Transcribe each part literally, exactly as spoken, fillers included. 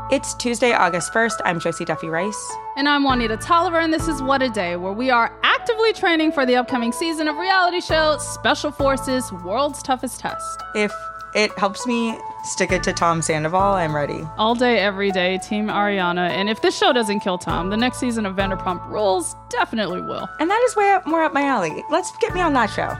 It's Tuesday, August first. I'm Josie Duffy Rice. And I'm Juanita Tolliver, and this is What a Day, where we are actively training for the upcoming season of reality show Special Forces World's Toughest Test. If it helps me stick it to Tom Sandoval, I'm ready. All day, every day, Team Ariana. And if this show doesn't kill Tom, the next season of Vanderpump Rules definitely will. And that is way up, more up my alley. Let's get me on that show.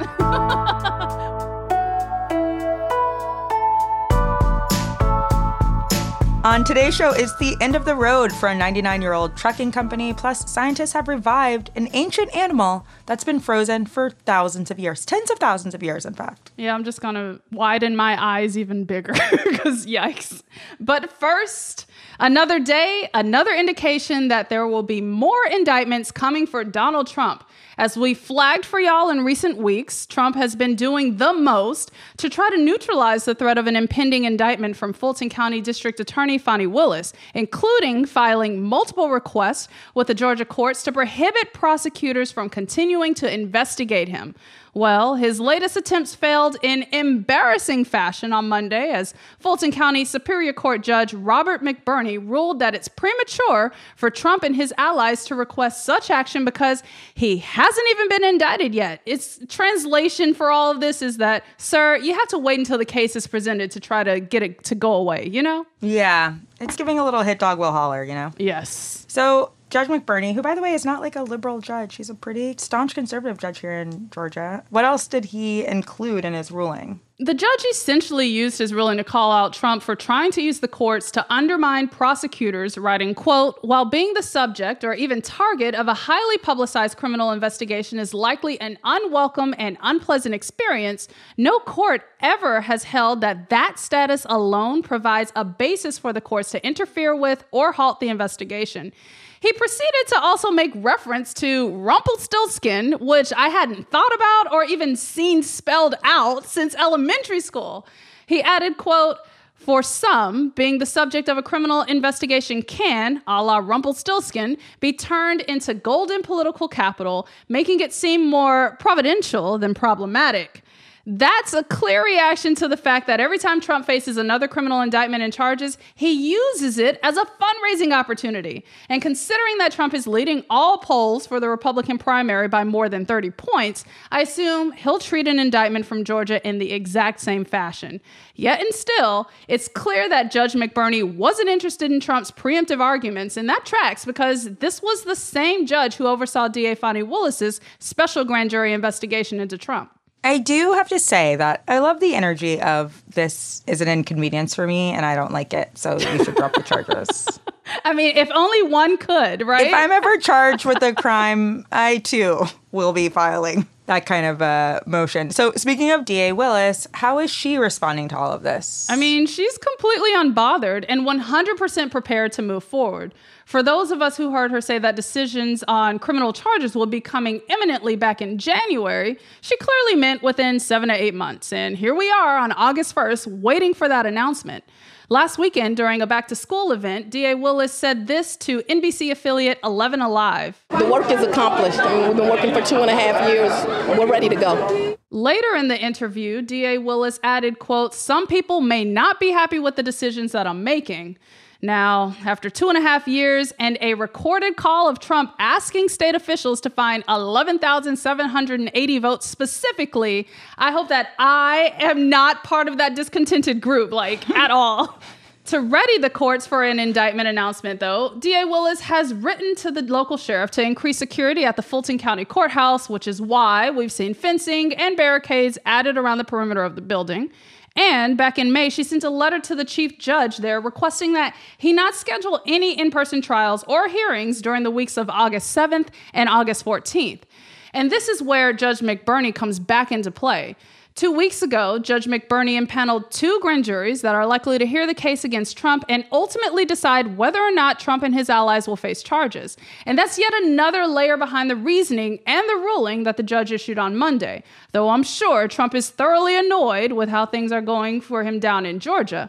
On today's show is the end of the road for a ninety-nine-year-old trucking company, plus scientists have revived an ancient animal that's been frozen for thousands of years, tens of thousands of years, in fact. Yeah, I'm just going to widen my eyes even bigger because yikes. But first, another day, another indication that there will be more indictments coming for Donald Trump. As we flagged for y'all in recent weeks, Trump has been doing the most to try to neutralize the threat of an impending indictment from Fulton County District Attorney Fani Willis, including filing multiple requests with the Georgia courts to prohibit prosecutors from continuing to investigate him. Well, his latest attempts failed in embarrassing fashion on Monday as Fulton County Superior Court Judge Robert McBurney ruled that it's premature for Trump and his allies to request such action because he hasn't even been indicted yet. Its translation for all of this is that, sir, you have to wait until the case is presented to try to get it to go away, you know? Yeah, it's giving a little hit dog will holler, you know? Yes. So Judge McBurney, who, by the way, is not like a liberal judge. He's a pretty staunch conservative judge here in Georgia. What else did he include in his ruling? The judge essentially used his ruling to call out Trump for trying to use the courts to undermine prosecutors, writing, quote, while being the subject or even target of a highly publicized criminal investigation is likely an unwelcome and unpleasant experience, no court ever has held that that status alone provides a basis for the courts to interfere with or halt the investigation. He proceeded to also make reference to Rumpelstiltskin, which I hadn't thought about or even seen spelled out since elementary school. He added, quote, for some, being the subject of a criminal investigation can, a la Rumpelstiltskin, be turned into golden political capital, making it seem more providential than problematic. That's a clear reaction to the fact that every time Trump faces another criminal indictment and charges, he uses it as a fundraising opportunity. And considering that Trump is leading all polls for the Republican primary by more than thirty points, I assume he'll treat an indictment from Georgia in the exact same fashion. Yet and still, it's clear that Judge McBurney wasn't interested in Trump's preemptive arguments, and that tracks because this was the same judge who oversaw D A Fani Willis's special grand jury investigation into Trump. I do have to say that I love the energy of this is an inconvenience for me and I don't like it, so you should drop the charges. I mean, if only one could, right? If I'm ever charged with a crime, I too will be filing that kind of uh, motion. So speaking of D A Willis, how is she responding to all of this? I mean, she's completely unbothered and one hundred percent prepared to move forward. For those of us who heard her say that decisions on criminal charges will be coming imminently back in January, she clearly meant within seven to eight months. And here we are on August first, waiting for that announcement. Last weekend, during a back-to-school event, D A Willis said this to N B C affiliate eleven Alive. The work is accomplished. I mean, we've been working for two and a half years. We're ready to go. Later in the interview, D A Willis added, quote, some people may not be happy with the decisions that I'm making. Now, after two and a half years and a recorded call of Trump asking state officials to find eleven thousand seven hundred eighty votes specifically, I hope that I am not part of that discontented group, like, at all. To ready the courts for an indictment announcement, though, D A Willis has written to the local sheriff to increase security at the Fulton County Courthouse, which is why we've seen fencing and barricades added around the perimeter of the building. And back in May, she sent a letter to the chief judge there requesting that he not schedule any in-person trials or hearings during the weeks of August seventh and August fourteenth. And this is where Judge McBurney comes back into play. Two weeks ago, Judge McBurney impaneled two grand juries that are likely to hear the case against Trump and ultimately decide whether or not Trump and his allies will face charges. And that's yet another layer behind the reasoning and the ruling that the judge issued on Monday, though I'm sure Trump is thoroughly annoyed with how things are going for him down in Georgia.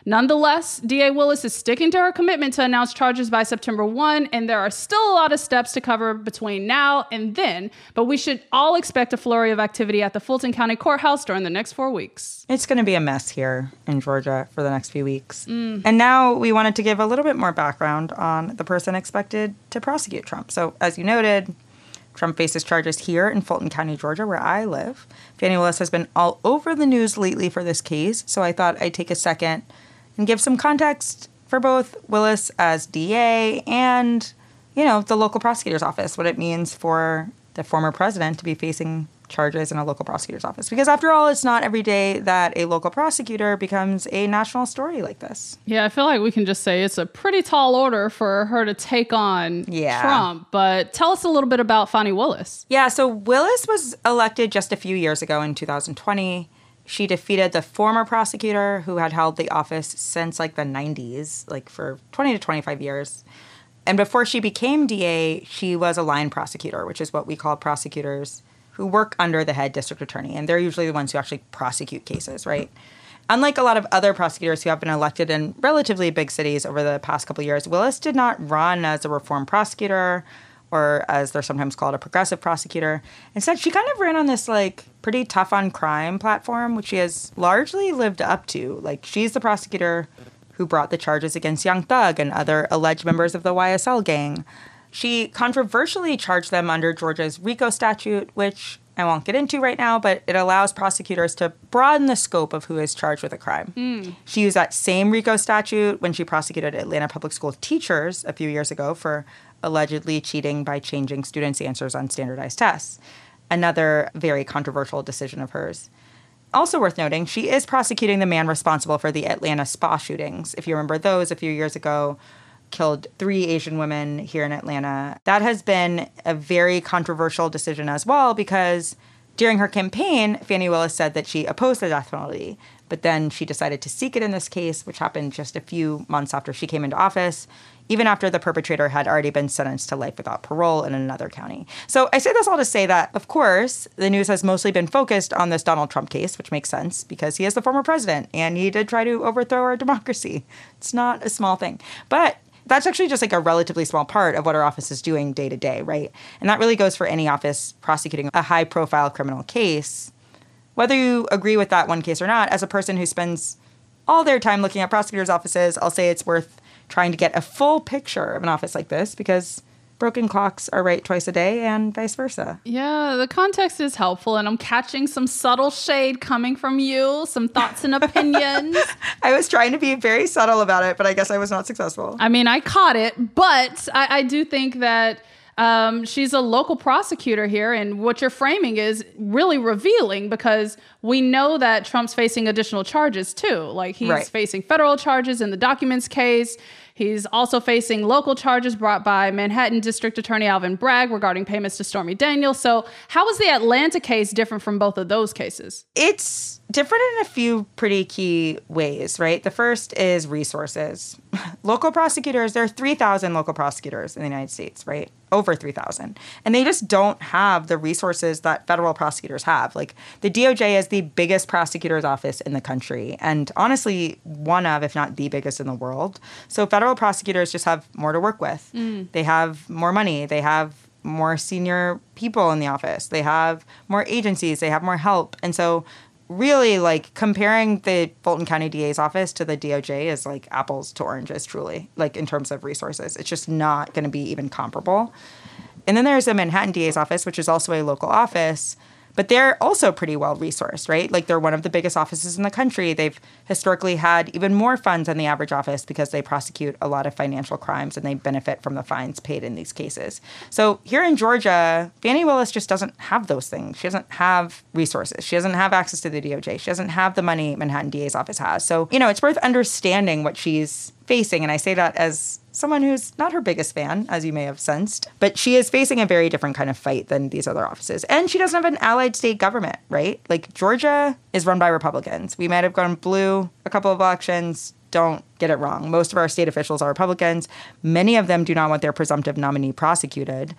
Nonetheless, D A Willis is sticking to her commitment to announce charges by September first, and there are still a lot of steps to cover between now and then, but we should all expect a flurry of activity at the Fulton County Courthouse during the next four weeks. It's going to be a mess here in Georgia for the next few weeks. Mm. And now we wanted to give a little bit more background on the person expected to prosecute Trump. So as you noted, Trump faces charges here in Fulton County, Georgia, where I live. Fani Willis has been all over the news lately for this case, so I thought I'd take a second and give some context for both Willis as D A and, you know, the local prosecutor's office, what it means for the former president to be facing charges in a local prosecutor's office. Because after all, it's not every day that a local prosecutor becomes a national story like this. Yeah, I feel like we can just say it's a pretty tall order for her to take on yeah. Trump. But tell us a little bit about Fani Willis. Yeah, so Willis was elected just a few years ago in two thousand twenty. She defeated the former prosecutor who had held the office since like the nineties, like for twenty to twenty-five years. And before she became D A, she was a line prosecutor, which is what we call prosecutors who work under the head district attorney. And they're usually the ones who actually prosecute cases, right? Unlike a lot of other prosecutors who have been elected in relatively big cities over the past couple of years, Willis did not run as a reform prosecutor or, as they're sometimes called, a progressive prosecutor. Instead, she kind of ran on this, like, pretty tough on crime platform, which she has largely lived up to. Like, she's the prosecutor who brought the charges against Young Thug and other alleged members of the Y S L gang. She controversially charged them under Georgia's RICO statute, which I won't get into right now, but it allows prosecutors to broaden the scope of who is charged with a crime. Mm. She used that same RICO statute when she prosecuted Atlanta public school teachers a few years ago for allegedly cheating by changing students' answers on standardized tests. Another very controversial decision of hers. Also worth noting, she is prosecuting the man responsible for the Atlanta spa shootings. If you remember those a few years ago, killed three Asian women here in Atlanta. That has been a very controversial decision as well because during her campaign, Fani Willis said that she opposed the death penalty, but then she decided to seek it in this case, which happened just a few months after she came into office, even after the perpetrator had already been sentenced to life without parole in another county. So I say this all to say that, of course, the news has mostly been focused on this Donald Trump case, which makes sense because he is the former president and he did try to overthrow our democracy. It's not a small thing. But that's actually just like a relatively small part of what our office is doing day to day, right? And that really goes for any office prosecuting a high profile criminal case. Whether you agree with that one case or not, as a person who spends all their time looking at prosecutors' offices, I'll say it's worth trying to get a full picture of an office like this because broken clocks are right twice a day and vice versa. Yeah, the context is helpful, and I'm catching some subtle shade coming from you, some thoughts and opinions. I was trying to be very subtle about it, but I guess I was not successful. I mean, I caught it, but I, I do think that um, she's a local prosecutor here, and what you're framing is really revealing because we know that Trump's facing additional charges, too. Like, he's right. facing federal charges in the documents case. He's also facing local charges brought by Manhattan District Attorney Alvin Bragg regarding payments to Stormy Daniels. So how is the Atlanta case different from both of those cases? It's different in a few pretty key ways, right? The first is resources. Local prosecutors, there are three thousand local prosecutors in the United States, right? Over three thousand. And they just don't have the resources that federal prosecutors have. Like, the D O J is the biggest prosecutor's office in the country, and honestly, one of, if not the biggest in the world. So federal prosecutors just have more to work with. Mm. They have more money. They have more senior people in the office. They have more agencies. They have more help. And so really, like, comparing the Fulton County D A's office to the D O J is like apples to oranges, truly, like, in terms of resources. It's just not going to be even comparable. And then there's the Manhattan D A's office, which is also a local office, but they're also pretty well resourced, right? Like, they're one of the biggest offices in the country. They've historically had even more funds than the average office because they prosecute a lot of financial crimes and they benefit from the fines paid in these cases. So here in Georgia, Fani Willis just doesn't have those things. She doesn't have resources. She doesn't have access to the D O J. She doesn't have the money Manhattan D A's office has. So, you know, it's worth understanding what she's facing. And I say that as someone who's not her biggest fan, as you may have sensed, but she is facing a very different kind of fight than these other offices. And she doesn't have an allied state government, right? Like, Georgia is run by Republicans. We might have gone blue a couple of elections. Don't get it wrong. Most of our state officials are Republicans. Many of them do not want their presumptive nominee prosecuted.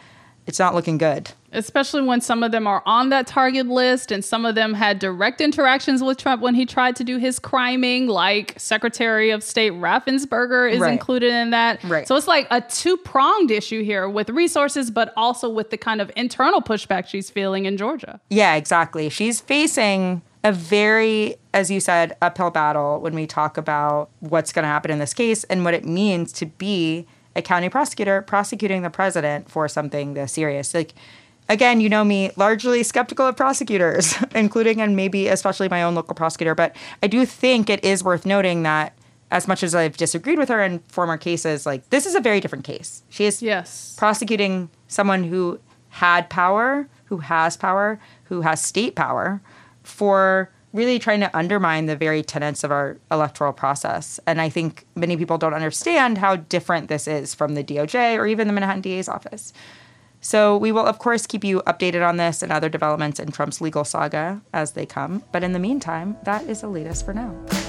it's not looking good. Especially when some of them are on that target list and some of them had direct interactions with Trump when he tried to do his criming, like Secretary of State Raffensperger is right. included in that. Right. So it's like a two-pronged issue here with resources, but also with the kind of internal pushback she's feeling in Georgia. Yeah, exactly. She's facing a very, as you said, uphill battle when we talk about what's going to happen in this case and what it means to be a county prosecutor prosecuting the president for something this serious. Like, again, you know me, largely skeptical of prosecutors, including and maybe especially my own local prosecutor. But I do think it is worth noting that as much as I've disagreed with her in former cases, like this is a very different case. She is yes. prosecuting someone who had power, who has power, who has state power for really trying to undermine the very tenets of our electoral process. And I think many people don't understand how different this is from the D O J or even the Manhattan D A's office. So we will, of course, keep you updated on this and other developments in Trump's legal saga as they come. But in the meantime, that is the latest for now.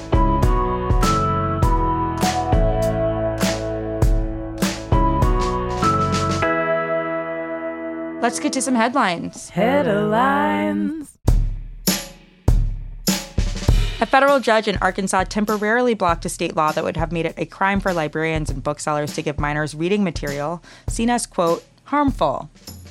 Let's get to some headlines. Headlines. A federal judge in Arkansas temporarily blocked a state law that would have made it a crime for librarians and booksellers to give minors reading material seen as, quote, harmful.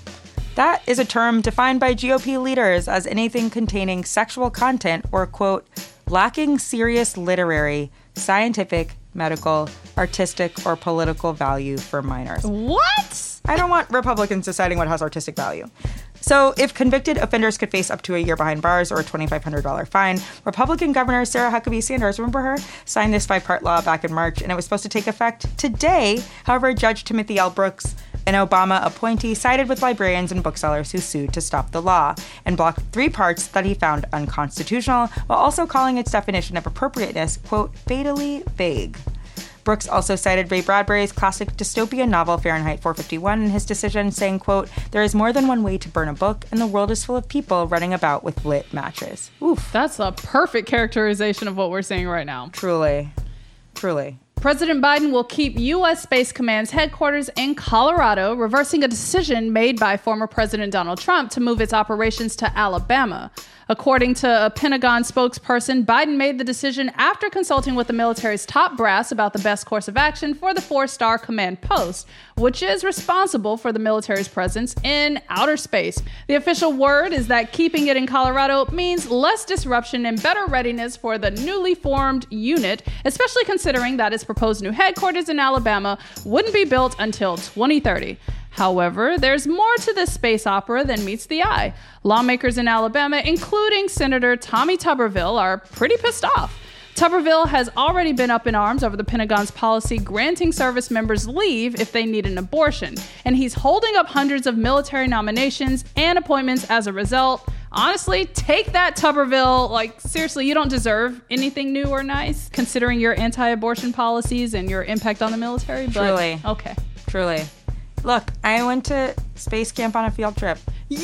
That is a term defined by G O P leaders as anything containing sexual content or, quote, lacking serious literary, scientific, medical, artistic, or political value for minors. What? I don't want Republicans deciding what has artistic value. So if convicted offenders could face up to a year behind bars or a twenty-five hundred dollars fine, Republican Governor Sarah Huckabee Sanders, remember her, signed this five-part law back in March, and it was supposed to take effect today. However, Judge Timothy L. Brooks, an Obama appointee, sided with librarians and booksellers who sued to stop the law and blocked three parts that he found unconstitutional, while also calling its definition of appropriateness, quote, fatally vague. Brooks also cited Ray Bradbury's classic dystopian novel Fahrenheit four fifty-one in his decision, saying, quote, there is more than one way to burn a book, and the world is full of people running about with lit matches. Oof, that's a perfect characterization of what we're seeing right now. Truly. Truly. President Biden will keep U S Space Command's headquarters in Colorado, reversing a decision made by former President Donald Trump to move its operations to Alabama. According to a Pentagon spokesperson, Biden made the decision after consulting with the military's top brass about the best course of action for the four-star command post, which is responsible for the military's presence in outer space. The official word is that keeping it in Colorado means less disruption and better readiness for the newly formed unit, especially considering that its proposed new headquarters in Alabama wouldn't be built until twenty thirty. However, there's more to this space opera than meets the eye. Lawmakers in Alabama, including Senator Tommy Tuberville, are pretty pissed off. Tuberville has already been up in arms over the Pentagon's policy granting service members leave if they need an abortion, and he's holding up hundreds of military nominations and appointments as a result. Honestly, take that, Tuberville. Like, seriously, you don't deserve anything new or nice, considering your anti-abortion policies and your impact on the military. But, Truly. Okay. Truly. Look, I went to space camp on a field trip.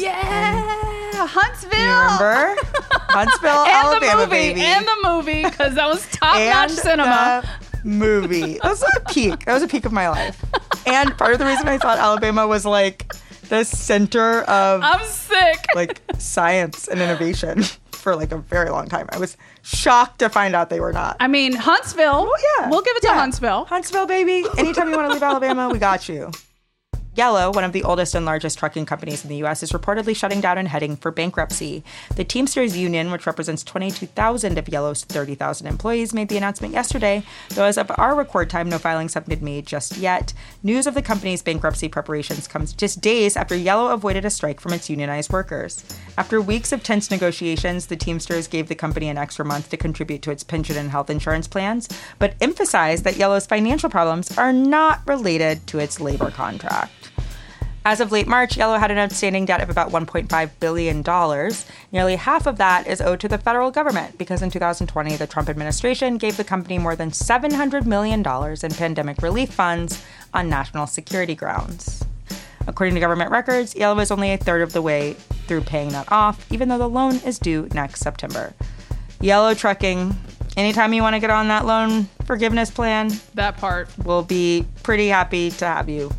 Yeah! Huntsville! You remember? Huntsville, and Alabama, the movie, baby. And the movie, because that was top-notch and cinema. The movie. That was like a peak. That was a peak of my life. And part of the reason I thought Alabama was like the center of I'm sick. like science and innovation for like a very long time. I was shocked to find out they were not. I mean, Huntsville. Oh, yeah. We'll give it to Yeah. Huntsville. Huntsville, baby. Anytime you want to leave Alabama, we got you. Yellow, one of the oldest and largest trucking companies in the U S, is reportedly shutting down and heading for bankruptcy. The Teamsters Union, which represents twenty-two thousand of Yellow's thirty thousand employees, made the announcement yesterday, though as of our record time, no filings have been made just yet. News of the company's bankruptcy preparations comes just days after Yellow avoided a strike from its unionized workers. After weeks of tense negotiations, the Teamsters gave the company an extra month to contribute to its pension and health insurance plans, but emphasized that Yellow's financial problems are not related to its labor contract. As of late March, Yellow had an outstanding debt of about one point five billion dollars. Nearly half of that is owed to the federal government because in two thousand twenty, the Trump administration gave the company more than seven hundred million dollars in pandemic relief funds on national security grounds. According to government records, Yellow is only a third of the way through paying that off, even though the loan is due next September. Yellow Trucking, anytime you want to get on that loan forgiveness plan, That part. we'll be pretty happy to have you.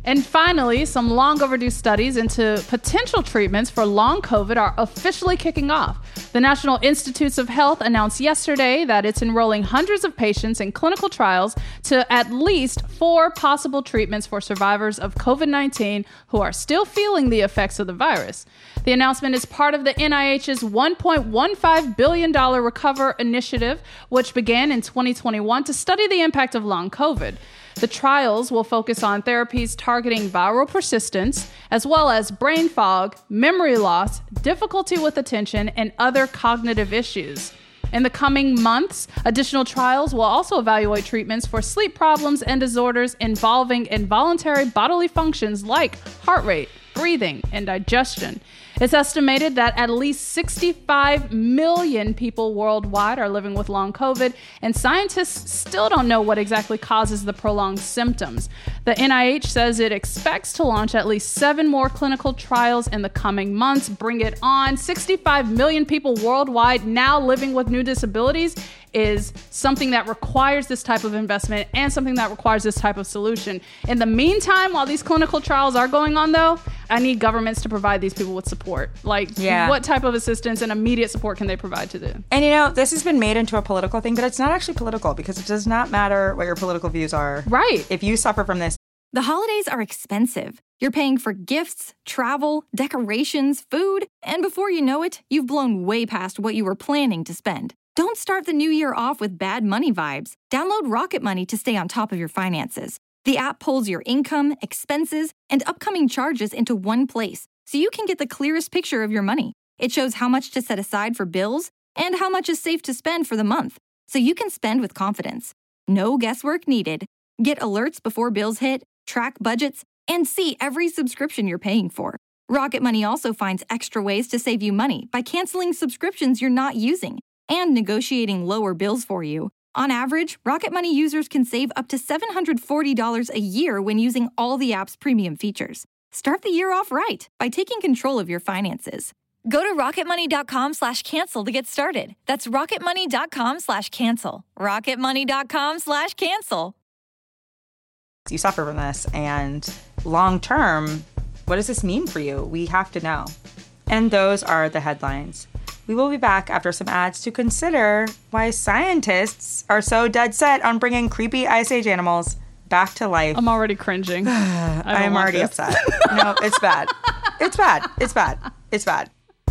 And finally, some long overdue studies into potential treatments for long COVID are officially kicking off. The National Institutes of Health announced yesterday that it's enrolling hundreds of patients in clinical trials to at least four possible treatments for survivors of COVID nineteen who are still feeling the effects of the virus. The announcement is part of the N I H's one point one five billion dollars Recover Initiative, which began in twenty twenty-one to study the impact of long COVID. The trials will focus on therapies targeting viral persistence, as well as brain fog, memory loss, difficulty with attention, and other cognitive issues. In the coming months, additional trials will also evaluate treatments for sleep problems and disorders involving involuntary bodily functions like heart rate, breathing, and digestion. It's estimated that at least sixty-five million people worldwide are living with long COVID, and scientists still don't know what exactly causes the prolonged symptoms. The N I H says it expects to launch at least seven more clinical trials in the coming months. Bring it on. sixty-five million people worldwide now living with new disabilities is something that requires this type of investment and something that requires this type of solution. In the meantime, while these clinical trials are going on, though, I need governments to provide these people with support. Like, yeah. What type of assistance and immediate support can they provide to them? And, you know, this has been made into a political thing, but it's not actually political because it does not matter what your political views are. Right. If you suffer from this. The holidays are expensive. You're paying for gifts, travel, decorations, food, and before you know it, you've blown way past what you were planning to spend. Don't start the new year off with bad money vibes. Download Rocket Money to stay on top of your finances. The app pulls your income, expenses, and upcoming charges into one place, so you can get the clearest picture of your money. It shows how much to set aside for bills and how much is safe to spend for the month, so you can spend with confidence. No guesswork needed. Get alerts before bills hit, track budgets, and see every subscription you're paying for. Rocket Money also finds extra ways to save you money by canceling subscriptions you're not using and negotiating lower bills for you. On average, Rocket Money users can save up to seven hundred forty dollars a year when using all the app's premium features. Start the year off right by taking control of your finances. Go to rocketmoney.com slash cancel to get started. That's rocketmoney.com slash cancel. rocketmoney.com slash cancel. You suffer from this, and long term, what does this mean for you? We have to know. And those are the headlines. We will be back after some ads to consider why scientists are so dead set on bringing creepy Ice Age animals back to life. I'm already cringing. I I'm already this. upset. No, it's bad. It's bad. It's bad. It's bad.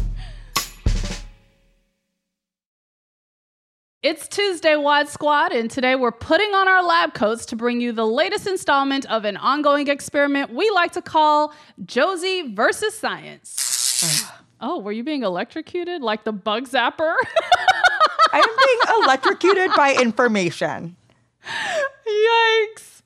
It's Tuesday, Wad Squad, and today we're putting on our lab coats to bring you the latest installment of an ongoing experiment we like to call Josie versus Science. Oh, were you being electrocuted like the bug zapper? I am being electrocuted by information. Yikes.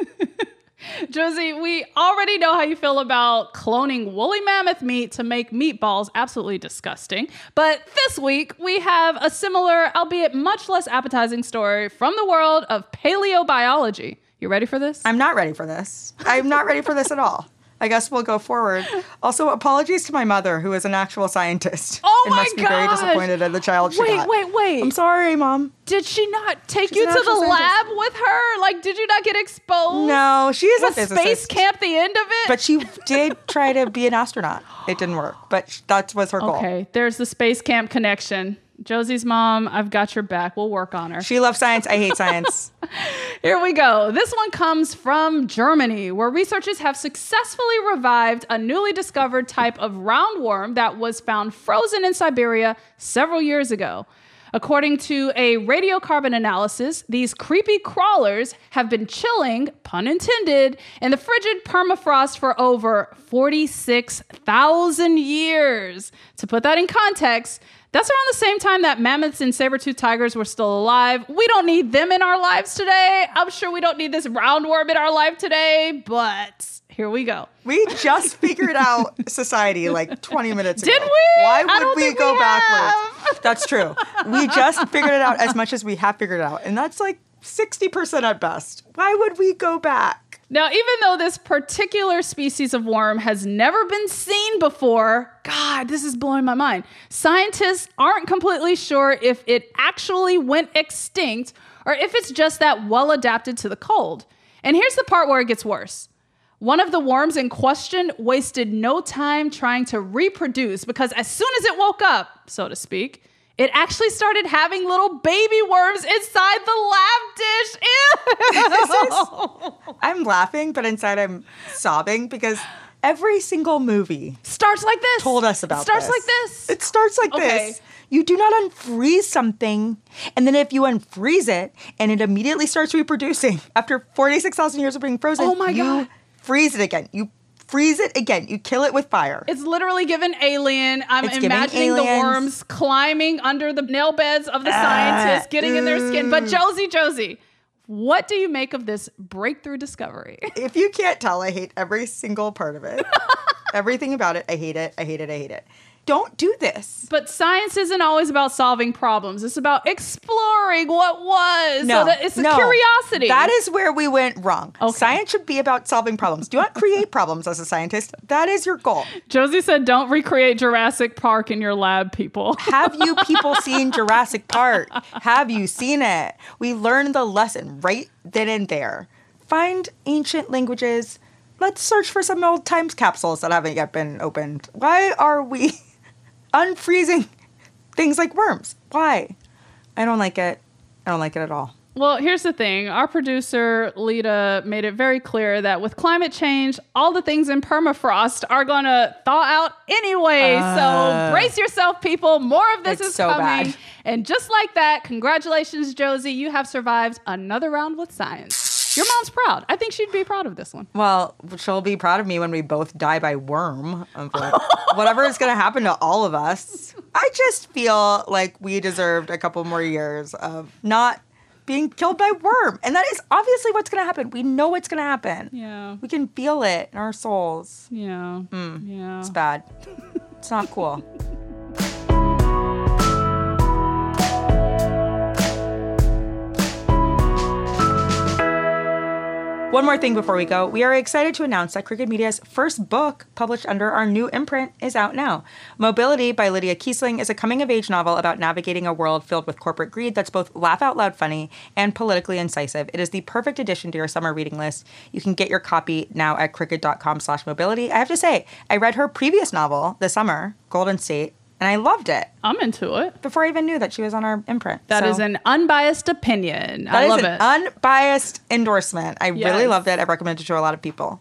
Josie, we already know how you feel about cloning woolly mammoth meat to make meatballs. Absolutely disgusting. But this week, we have a similar, albeit much less appetizing story from the world of paleobiology. You ready for this? I'm not ready for this. I'm not ready for this at all. I guess we'll go forward. Also, apologies to my mother, who is an actual scientist. Oh and my must be gosh. very disappointed at the child she wait, got. Wait, wait, wait. I'm sorry, Mom. Did she not take She's you to the scientist. lab with her? Like, did you not get exposed? No, she is Was a physicist. space camp the end of it? But she did try to be an astronaut. It didn't work, but that was her goal. Okay, there's the space camp connection. Josie's mom, I've got your back. We'll work on her. She loves science. I hate science. Here we go. This one comes from Germany, where researchers have successfully revived a newly discovered type of roundworm that was found frozen in Siberia several years ago. According to a radiocarbon analysis, these creepy crawlers have been chilling, pun intended, in the frigid permafrost for over forty-six thousand years. To put that in context, that's around the same time that mammoths and saber-toothed tigers were still alive. We don't need them in our lives today. I'm sure we don't need this roundworm in our life today, but here we go. We just figured out society like twenty minutes ago. Did we? Why I would don't we think go we backwards? have. That's true. We just figured it out as much as we have figured it out. And that's like sixty percent at best. Why would we go back? Now, even though this particular species of worm has never been seen before, God, this is blowing my mind. Scientists aren't completely sure if it actually went extinct or if it's just that well adapted to the cold. And here's the part where it gets worse. One of the worms in question wasted no time trying to reproduce because as soon as it woke up, so to speak, it actually started having little baby worms inside the lab dish. Ew! I'm laughing, but inside I'm sobbing because every single movie starts like this. Told us about starts this. like this. It starts like Okay. this. You do not unfreeze something, and then if you unfreeze it and it immediately starts reproducing after forty-six thousand years of being frozen, Oh my you God. freeze it again. You freeze it again. You kill it with fire. It's literally given Alien. I'm It's giving imagining the Aliens. worms climbing under the nail beds of the scientists, getting in their skin. But Josie, Josie, what do you make of this breakthrough discovery? If you can't tell, I hate every single part of it. Everything about it. I hate it. I hate it. I hate it. Don't do this. But science isn't always about solving problems. It's about exploring what was. No, so that it's a no. curiosity. That is where we went wrong. Okay. Science should be about solving problems. Do not create problems as a scientist. That is your goal. Josie said, don't recreate Jurassic Park in your lab, people. Have you people seen Jurassic Park? Have you seen it? We learned the lesson right then and there. Find ancient languages. Let's search for some old times capsules that haven't yet been opened. Why are we unfreezing things like worms? Why? I don't like it. I don't like it at all. Well, here's the thing. Our producer, Lita, made it very clear that with climate change, all the things in permafrost are going to thaw out anyway. Uh, so brace yourself, people. More of this it's is so coming. bad. And just like that, congratulations, Josie. You have survived another round with science. Your mom's proud. I think she'd be proud of this one. Well, she'll be proud of me when we both die by worm. Whatever is going to happen to all of us. I just feel like we deserved a couple more years of not being killed by worm. And that is obviously what's going to happen. We know what's going to happen. Yeah. We can feel it in our souls. Yeah. Mm. Yeah. It's bad. It's not cool. One more thing before we go. We are excited to announce that Crooked Media's first book, published under our new imprint, is out now. Mobility by Lydia Kiesling is a coming-of-age novel about navigating a world filled with corporate greed that's both laugh-out-loud funny and politically incisive. It is the perfect addition to your summer reading list. You can get your copy now at crooked.com slash mobility. I have to say, I read her previous novel this summer, Golden State, and I loved it. I'm into it. Before I even knew that she was on our imprint. That So- is an unbiased opinion. That I is love an it. unbiased endorsement. I Yes. really loved it. I recommend it to a lot of people.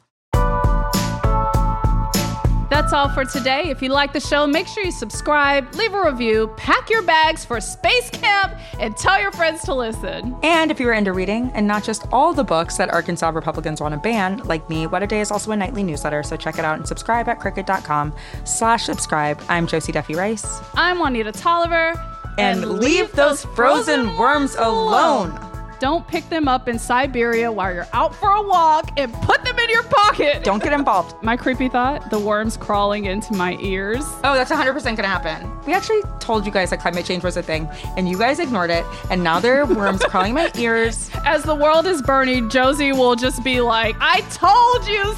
That's all for today. If you like the show, make sure you subscribe, leave a review, pack your bags for space camp, and tell your friends to listen. And if you are into reading, and not just all the books that Arkansas Republicans want to ban, like me, What a Day is also a nightly newsletter, so check it out and subscribe at crooked.com slash subscribe. I'm Josie Duffy Rice. I'm Juanita Tolliver. And, leave those frozen worms alone. Don't pick them up in Siberia while you're out for a walk and put them in your pocket. Don't get involved. My creepy thought, the worms crawling into my ears. Oh, that's one hundred percent going to happen. We actually told you guys that climate change was a thing, and you guys ignored it, and now there are worms crawling in my ears. As the world is burning, Josie will just be like, I told you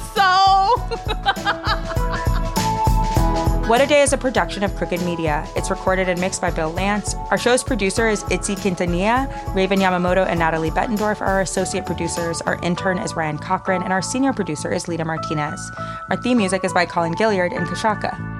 so. What a Day is a production of Crooked Media. It's recorded and mixed by Bill Lance. Our show's producer is Itzy Quintanilla. Raven Yamamoto and Natalie Bettendorf are our associate producers. Our intern is Ryan Cochran, and our senior producer is Lita Martinez. Our theme music is by Colin Gilliard and Kashaka.